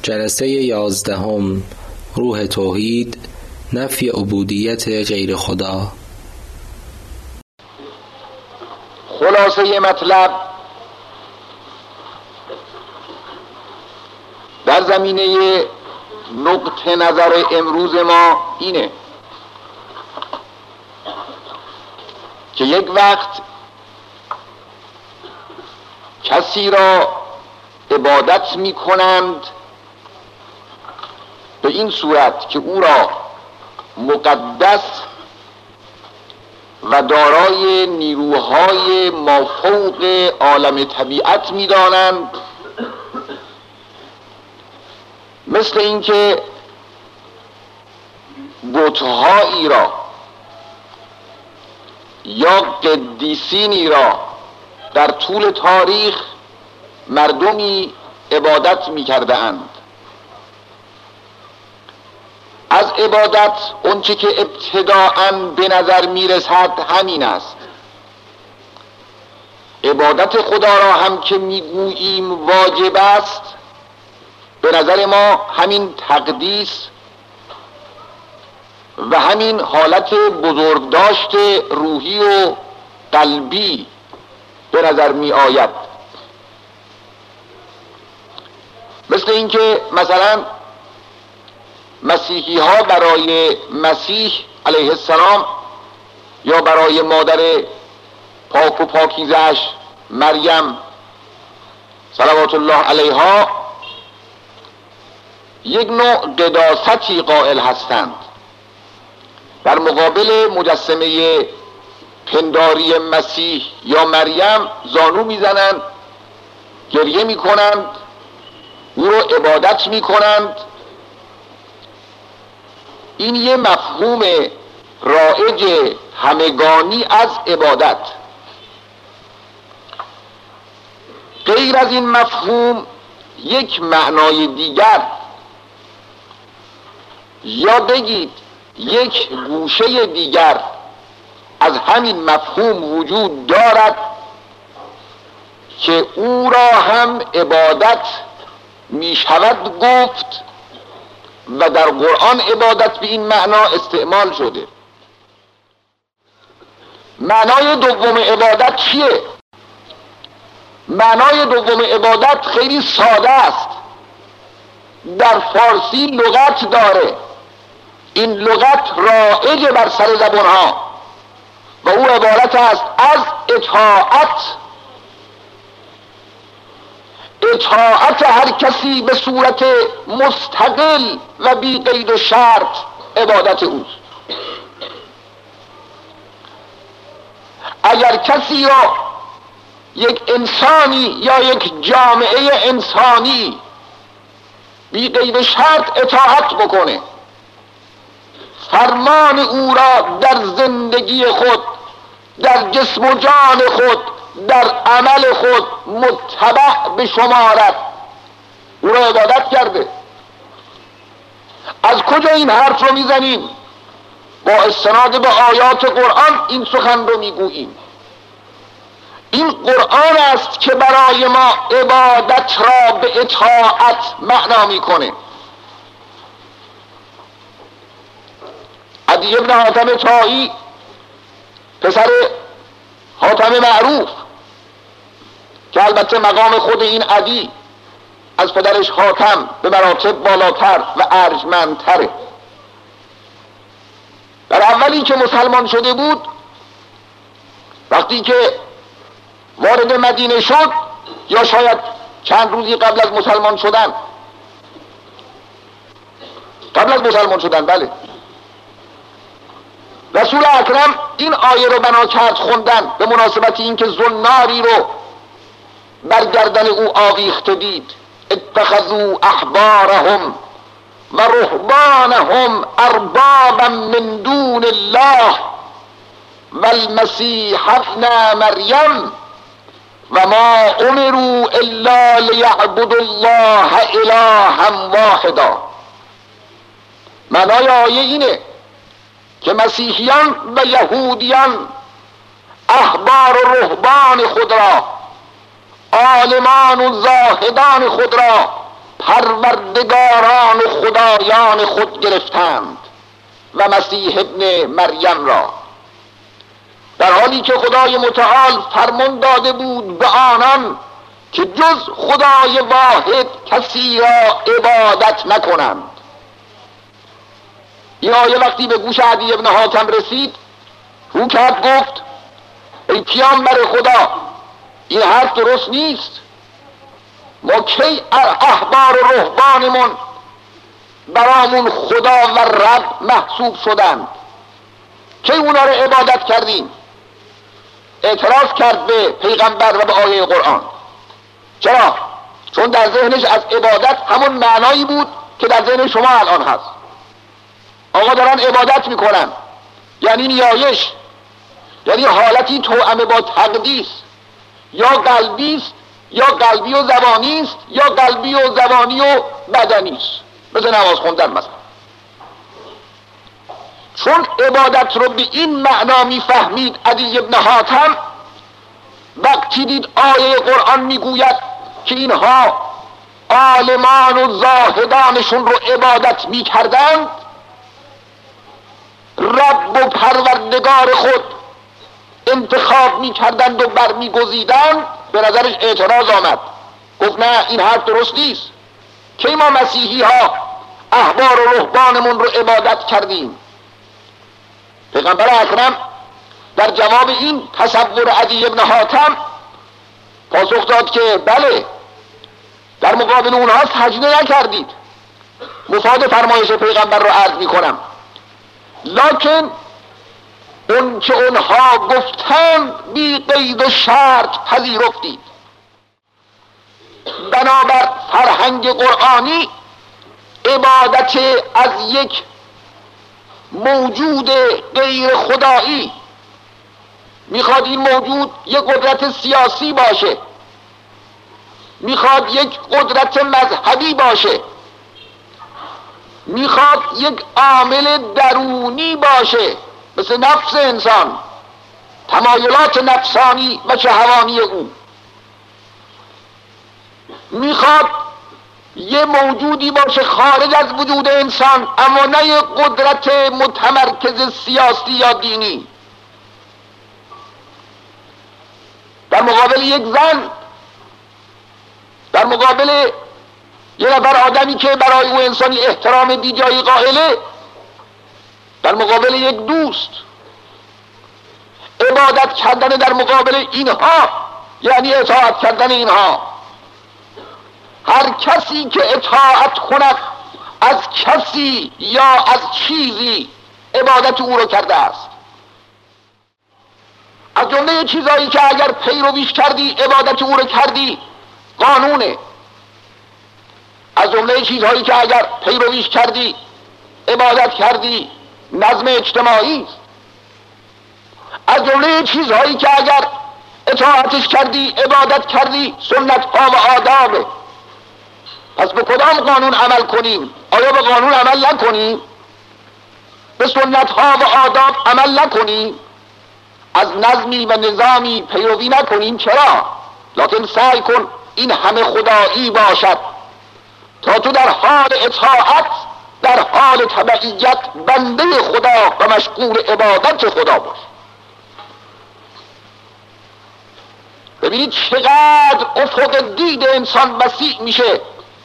جلسه 11 روح توحید، نفی عبودیت غیر خدا. خلاصه مطلب در زمینه نقطه نظر امروز ما اینه که یک وقت کسی را عبادت می کنند به این صورت که او را مقدس و دارای نیروهای مافوق عالم طبیعت می دانند، مثل اینکه بت‌هایی را یا قدیسینی را در طول تاریخ مردمی عبادت می کرده اند. از عبادت اونچه که ابتداءً به نظر می رسد همین است. عبادت خدا را هم که می گوییم واجب است، به نظر ما همین تقدیس و همین حالت بزرگداشت روحی و قلبی به نظر می آید. مثل اینکه مثلا مسیحی ها برای مسیح علیه السلام یا برای مادر پاک و پاکیزش مریم صلوات الله علیها یک نوع قداستی قائل هستند. در مقابل مجسمه پنداری مسیح یا مریم زانو میزنند، گریه میکنند، او رو عبادت میکنند. این یه مفهوم رایج همگانی از عبادت. غیر از این مفهوم یک معنای دیگر یا بگید یک گوشه دیگر از همین مفهوم وجود دارد که او را هم عبادت می شود گفت و در قرآن عبادت به این معنا استعمال شده. معنای دوم عبادت چیه؟ معنای دوم عبادت خیلی ساده است. در فارسی لغت داره، این لغت رایج بر سر زبانها و او عبارت است از اطاعت هر کسی به صورت مستقل و بی قید و شرط عبادت اوست. اگر کسی را یک انسانی یا یک جامعه انسانی بی قید و شرط اطاعت بکنه، فرمان او را در زندگی خود، در جسم و جان خود، در عمل خود متبع بشمارد، او را عبادت کرده. از کجا این حرف رو میزنیم؟ با استناد به آیات قرآن این سخن رو میگوییم. این قرآن است که برای ما عبادت را به اطاعت معنا میکنه. عدی ابن حاتم طایی، پسر حاتم معروف که البته مقام خود این عدی از پدرش حاتم به مراتب بالاتر و ارجمندتره، در اولی که مسلمان شده بود، وقتی که وارد مدینه شد یا شاید چند روزی قبل از مسلمان شدن، بله، رسول اکرم این آیه رو بنا کرد خوندن به مناسبت این که زناری رو بر گردن او آویخته دید. اتخذوا احبارهم و رهبانهم اربابا من دون الله و المسیح ابن مریم و ما امروا الا لیعبدوا الله الها واحدا. معنای آیه اینه که مسیحیان و یهودیان احبار و رهبان خود را، عالمان و زاهدان خود را پروردگاران و خدایان خود گرفتند و مسیح ابن مریم را، در حالی که خدای متعال فرمان داده بود به آنان که جز خدای واحد کسی را عبادت نکنند. این آیه وقتی به گوش عدی ابن حاتم رسید، رو کرد گفت ای پیامبر خدا، این حرف درست نیست. ما کی احبار و رهبانمون برامون خدا و رب محسوب شدند؟ کی اونا رو عبادت کردیم؟ اعتراض کرد به پیغمبر و به آیه قرآن. چرا؟ چون در ذهنش از عبادت همون معنایی بود که در ذهن شما الان هست. آقا دارن عبادت میکنن، یعنی نیایش، یعنی حالتی توأم با تقدیس، یا قلبی است یا قلبی و زبانی است یا قلبی و زبانی و بدنی است، مثل نماز خوندن مثلا. چون عبادت رو به این معنا میفهمید عدی ابن حاتم، وقتی دید آیه قرآن میگوید که اینها عالمان و زاهدانشون رو عبادت میکردند، رب و پروردگار خود انتخاب میکردند و برمیگزیدند، به نظرش اعتراض آمد. گفت نه، این حرف درست نیست. که ما مسیحی ها احبار و رهبانمون رو عبادت کردیم؟ پیغمبر اکرم در جواب این تصور عدی ابن حاتم پاسخ داد که بله، در مقابل اونها سجده نکردید. مفاد فرمایش پیغمبر رو عرض میکنم، لکن اون که اونها گفتند بی قید و شرط پذیرفتید. بنابر فرهنگ قرآنی عبادت از یک موجود غیر خدایی میخواد این موجود یک قدرت سیاسی باشه، میخواد یک قدرت مذهبی باشه، میخواد یک عامل درونی باشه مثل نفس انسان، تمایلات نفسانی و شهوانی او، میخواد یه موجودی باشه خارج از وجود انسان، اما نه یک قدرت متمرکز سیاسی یا دینی. در مقابل یک زن، در مقابل یه نفر آدمی که برای او انسانی احترام بی جایی قائله، در مقابل یک دوست، عبادت کردن در مقابل اینها یعنی اطاعت کردن اینها. هر کسی که اطاعت کند از کسی یا از چیزی، عبادت او رو کرده است. از جمله چیزایی که اگر پیرویش کردی عبادت او رو کردی قانونه. از جمله چیزهایی که اگر پیرویش کردی عبادت کردی نظم اجتماعی است. از جمله چیزهایی که اگر اطاعتش کردی عبادت کردی سنت ها و آدابه. پس به کدام قانون عمل کنیم؟ آیا به قانون عمل نکنیم؟ به سنت ها و آداب عمل نکنیم؟ از نظمی و نظامی پیروی نکنیم؟ چرا؟ لکن سعی کن این همه خدایی باشد تا تو در حال اطاعت، در حال تبعیت بنده خدا و مشغول عبادت خدا باش. ببینید چقدر افق دید انسان وسیع میشه.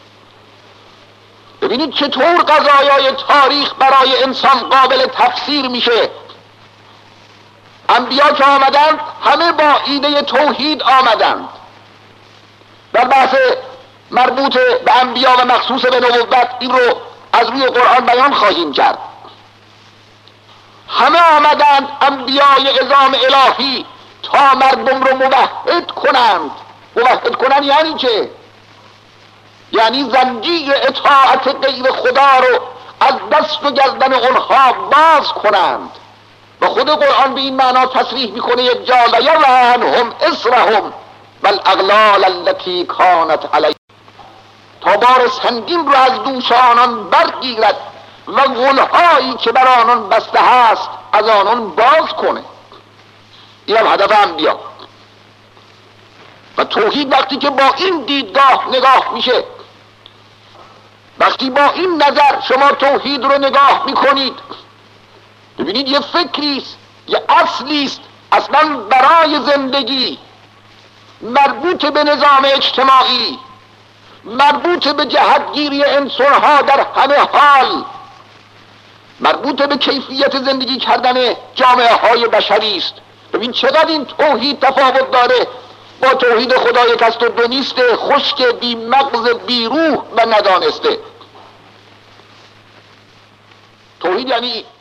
ببینید چطور قضایای تاریخ برای انسان قابل تفسیر میشه. انبیا که آمدند همه با ایده توحید آمدند. در بحث مربوط به انبیا و مخصوص به نبوت این رو از روی قرآن بیان خواهیم کرد. همه آمدند انبیای عظام الهی تا مردم رو موحد کنند. موحد کنند یعنی چه؟ یعنی زنجیر اطاعت غیر خدا رو از دست و گردن اونها باز کنند. و خود قرآن به این معنا تصریح میکنه یک جا لیرهنهم اسرهم والاغلال التي کانت علیهم، تا بار سنگین رو از دوش آنان برگیرد و غلهایی که بر آنان بسته هست از آنان باز کنه. این هم هدف انبیا. و توحید وقتی که با این دیدگاه نگاه میشه وقتی با این نظر شما توحید رو نگاه میکنید، ببینید یه فکریست، یه اصلیست اصلا برای زندگی، مربوط به نظام اجتماعی، مربوط به جهتگیری انسانها در همه حال، مربوط به کیفیت زندگی کردن جامعه های بشری است. ببین چقدر این توحید تفاوت داره با توحید خدا یک است و دو نیسته، خشک، بی مغز، بی روح و ندانسته. توحید یعنی